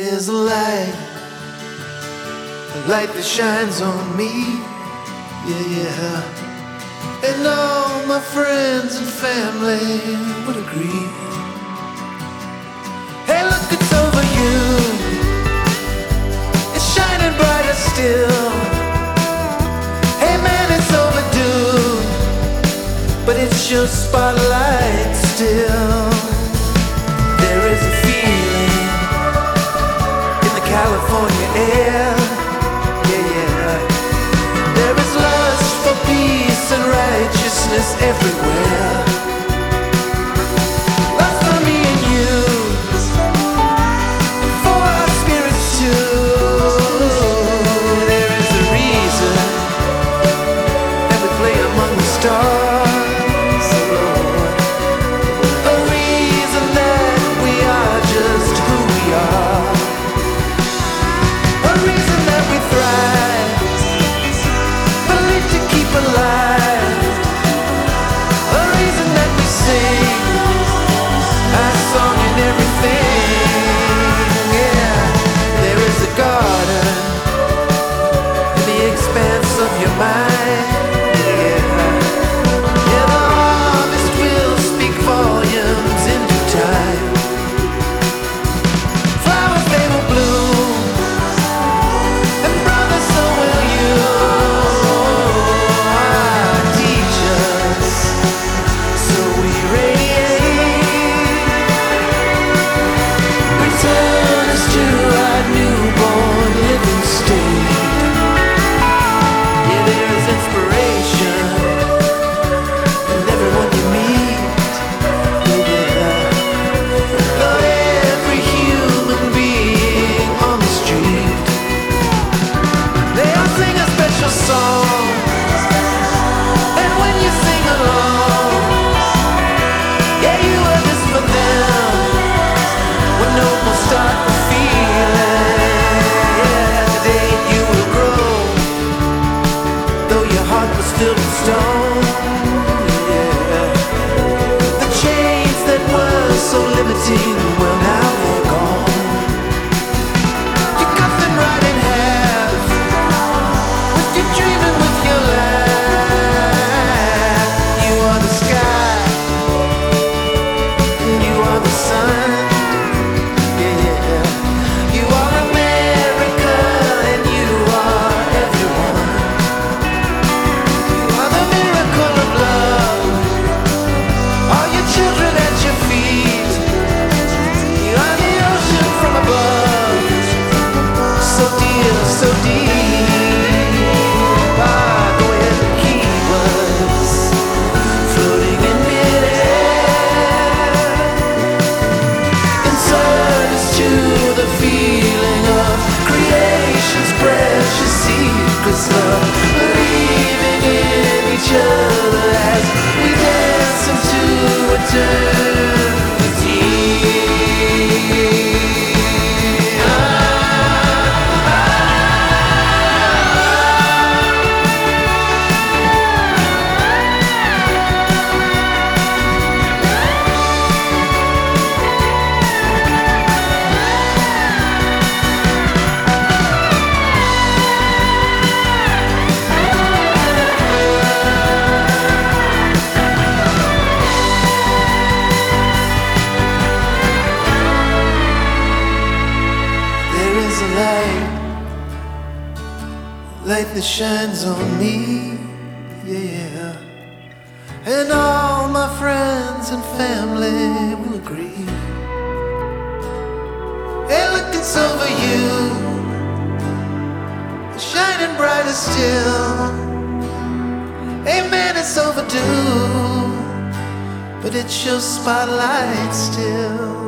There's a light that shines on me, yeah, yeah. And all my friends and family would agree. Hey, look, it's over you. It's shining brighter still. Hey, man, it's overdue, but it's your spotlight still. There is a feeling in the California air, yeah, yeah. There is lust for peace and righteousness everywhere. Lust for me and you, and for our spirits too. There is a reason that we play among the stars, oh Lord. A reason that we are just who we are. A reason that we thrive, believe to keep alive. A reason that we sing our song in everything, yeah. There is a garden in the expanse of your mind, yeah. Yeah, the harvest will speak volumes in due time. Flowers, they will bloom, and brother, so will you. Teach us, so we radiate. Return us to our newborn living state. Yeah, there is inspiration in everyone you meet, yeah. Love every human being on the street. They all sing a special song, and when you sing along, yeah, you are this for them. When no more start the feeling, yeah, today you will grow, though your heart was filled with stone, yeah. The chains that were so limiting, well, now they're gone. You cut them right in half with your dreaming with your laugh. You are the sky, and you are the sun, yeah, yeah. You are America, and you are everyone. You are the miracle of love, all your children at your feet. You are the ocean from above, so dear, so deep. Ah, go ahead and keep us floating in midair. Insert us to the feeling of creation's precious secrets, love, believing in each other as we dance into eternity. There is a light that shines on me, yeah. And all my friends and family will agree. Hey, look, it's over you, shining brighter still. Hey, man, it's overdue, but it's your spotlight still.